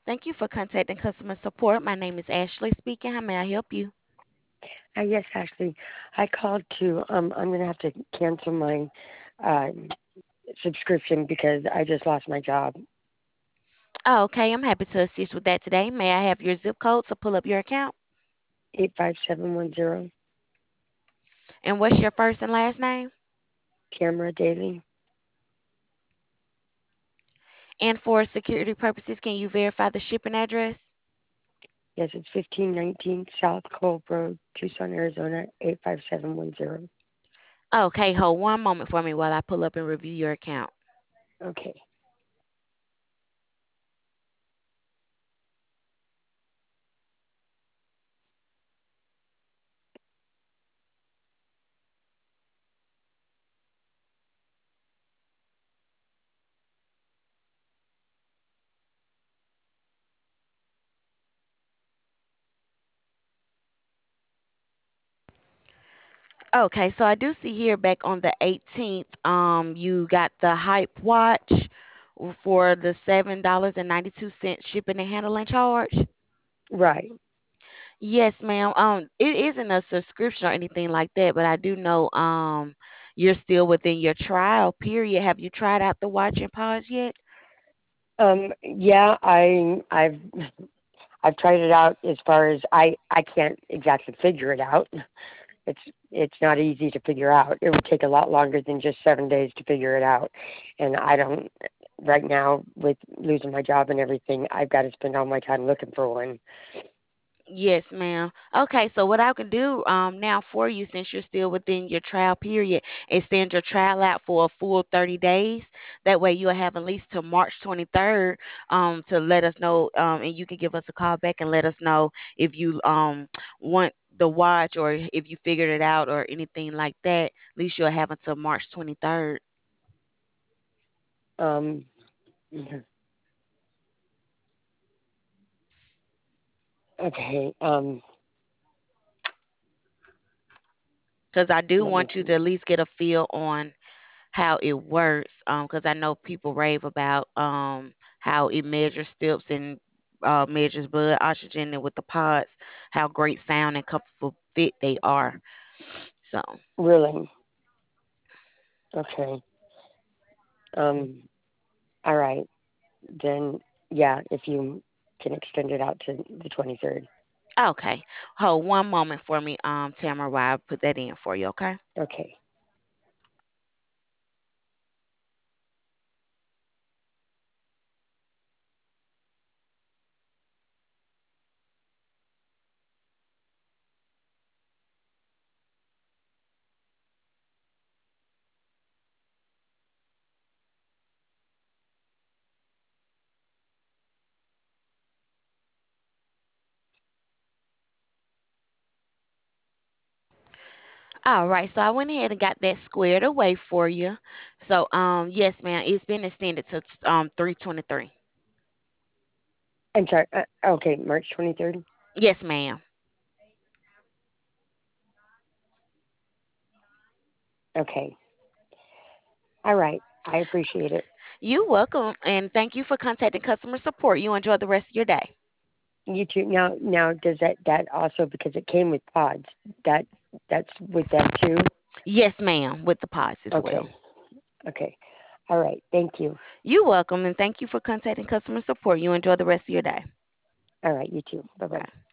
Thank you for contacting customer support. My name is Ashley speaking. How may I help you? Yes, Ashley. I called to. I'm gonna have to cancel my uh, subscription because I just lost my job. Oh, okay, I'm happy to assist with that today. May I have your zip code to pull up your account? 85710. And what's your first and last name? Camera Daily. And for security purposes, can you verify the shipping address? Yes, it's 1519 South Cove Road, Tucson, Arizona 85710. Okay, hold one moment for me while I pull up and review your account. Okay. Okay, so I do see here back on the 18th, you got the Hype Watch for the $7.92 shipping and handling charge. Right. Yes, ma'am. It isn't a subscription or anything like that, but I do know you're still within your trial period. Have you tried out the watch and pause yet? Yeah, I've tried it out as far as I can't exactly figure it out. It's it's not easy to figure out. It would take a lot longer than just 7 days to figure it out. And I don't right now with losing my job and everything, I've got to spend all my time looking for one. Yes, ma'am. Okay, so what I can do now for you, since you're still within your trial period, is send your trial out for a full 30 days. That way you'll have at least till March 23rd to let us know, and you can give us a call back and let us know if you want the watch or if you figured it out or anything like that. At least you'll have until March 23rd. Um okay. Because I do Let me want you to see. at least get a feel on how it works, because I know people rave about how it measures steps and measures blood oxygen, and with the pods, how great sound and comfortable fit they are. So, Really? Okay. Um all right. Then yeah, if you can extend it out to the 23rd. okay, hold one moment for me, Tamara, while I put that in for you, okay? Okay. All right, so I went ahead and got that squared away for you. So, yes, ma'am, it's been extended to 3/23. I'm sorry. Okay, March 23rd. Yes, ma'am. Okay. All right. I appreciate it. You're welcome, and thank you for contacting customer support. You enjoy the rest of your day. You too. Now, does that also because it came with pods? That that's with that too. Yes, ma'am, with the pods as Okay. well. Okay. All right. Thank you. You're welcome, and thank you for contacting customer support. You enjoy the rest of your day. All right. You too. Bye bye. Bye.